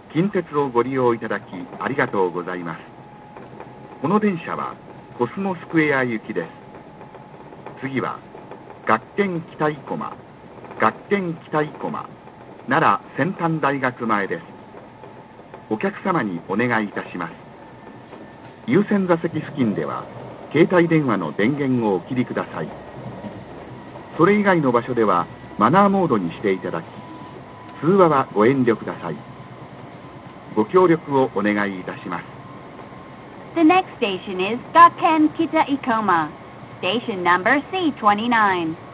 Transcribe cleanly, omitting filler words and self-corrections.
近鉄をご利用いただきありがとうございます。この電車はコスモスクエア行きです。次は学研北生駒、学研北生駒、奈良先端大学前です。お客様にお願いいたします。優先座席付近では携帯電話の電源をお切りください。それ以外の場所ではマナーモードにしていただき、通話はご遠慮ください。ご協力をお願いいたします。 The next station is Gakken Kita Ikoma, station number C29.